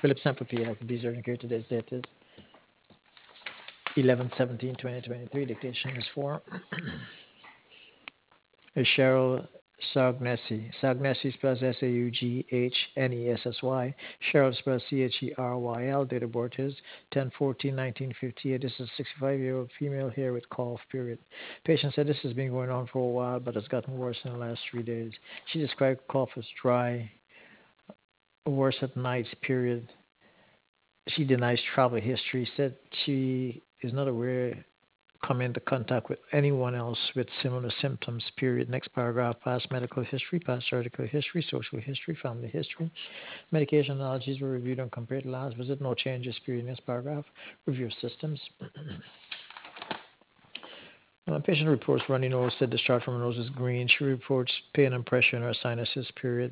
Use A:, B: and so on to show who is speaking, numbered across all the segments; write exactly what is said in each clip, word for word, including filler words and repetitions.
A: Philip Sample P. Active Bees Urgent Care. Today's date is eleven seventeen twenty twenty-three. Dictation is for Cheryl Saugnessy. Saugnessy spells S A U G H N E S S Y. Cheryl spells C H E R Y L. Date of birth is ten fourteen nineteen fifty-eight. This is a sixty-five-year-old female here with cough, period. Patient said this has been going on for a while, but has gotten worse in the last three days. She described cough as dry, worse at nights, period. She denies travel history, said she is not aware come into contact with anyone else with similar symptoms, period. Next paragraph, past medical history, past surgical history, social history, family history. Medication allergies were reviewed and compared to last visit. No changes, period. Next paragraph, review of systems. Uh, patient reports runny nose, said discharge from her nose is green. She reports pain and pressure in her sinuses, period.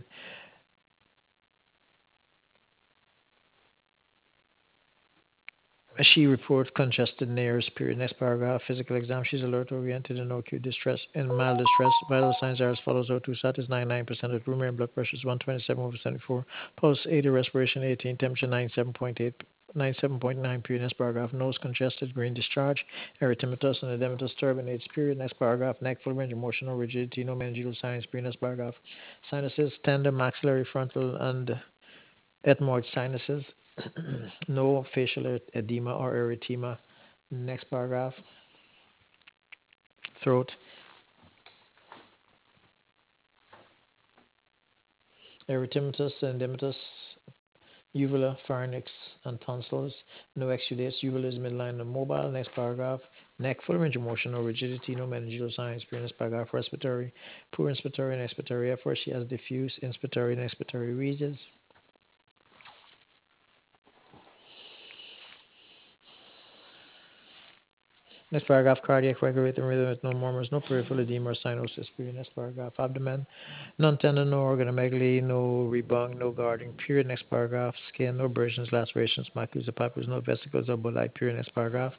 A: She reports congested nares, period. Next paragraph, physical exam. She's alert oriented and no acute distress and mild distress. Vital signs are as follows. O two sat is ninety-nine percent of room air, blood pressure is one twenty-seven over seventy-four. Pulse eighty, respiration eighteen, temperature ninety-seven point eight. ninety-seven point nine, period. Next paragraph, nose congested, green discharge, erythematous and edematous turbinates, period. Next paragraph, neck full range of motion, no rigidity, no meningeal signs, period. Next paragraph, sinuses, tender, maxillary, frontal, and ethmoid sinuses, no facial edema or erythema. Next paragraph, throat, erythematous, edematous, uvula, pharynx, and tonsils. No exudates, uvula is midline and mobile. Next paragraph, neck, full range of motion, no rigidity, no meningeal signs. Next paragraph, respiratory, poor inspiratory and expiratory effort. She has diffuse inspiratory and expiratory regions. Next paragraph, cardiac regulating rhythm with no murmurs, no peripheral edema or cyanosis. Next paragraph, abdomen, non-tendon, no organomegaly, no rebung, no guarding. Period. Next paragraph, skin, no abrasions, lacerations, maculas, or papules, no vesicles or bolite. Period. Next paragraph.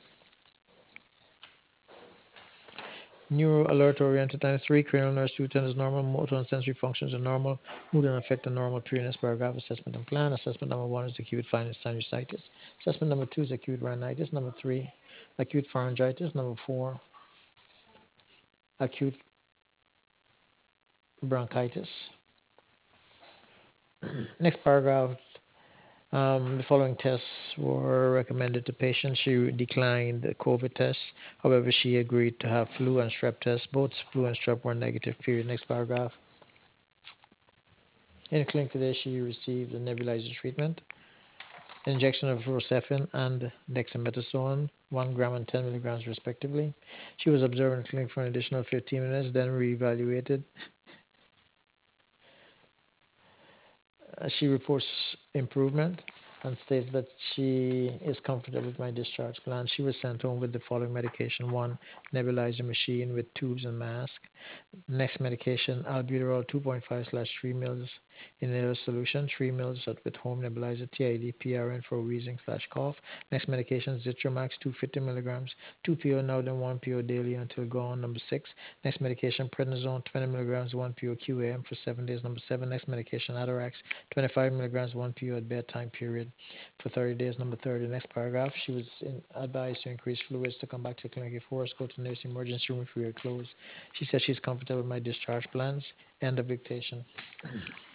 A: Neuro alert oriented times three, cranial nerves, two tendons normal, motor and sensory functions are normal, mood and affect are normal. Period. Next paragraph, assessment and plan. Assessment number one is acute sinusitis. Assessment number two is acute rhinitis. Number three, acute pharyngitis. Number four, acute bronchitis. Next paragraph, um, the following tests were recommended to patients. She declined the COVID test. However, she agreed to have flu and strep tests. Both flu and strep were negative. Period. Next paragraph. In the clinic today, she received a nebulizer treatment, injection of Rocephin and dexamethasone, one gram and ten milligrams respectively. She was observed in the clinic for an additional fifteen minutes, then reevaluated. Uh, She reports improvement and states that she is comfortable with my discharge plan. She was sent home with the following medication: one, nebulizer machine with tubes and mask. Next medication, albuterol two point five slash three mils inhaler solution, three mils at with home nebulizer, T I D P R N for wheezing slash cough. Next medication, Zitromax two hundred fifty milligrams, two P O now then one P O daily until gone. Number six. Next medication, prednisone twenty milligrams, one P O Q A M for seven days. Number seven. Next medication, Atarax twenty-five milligrams, one P O at bedtime, period, for thirty days. Number thirty. Next paragraph, she was in, advised to increase fluids to come back to clinic. If worse, go to nursing emergency room if we are closed. She says she's comfortable with my discharge plans. End of dictation.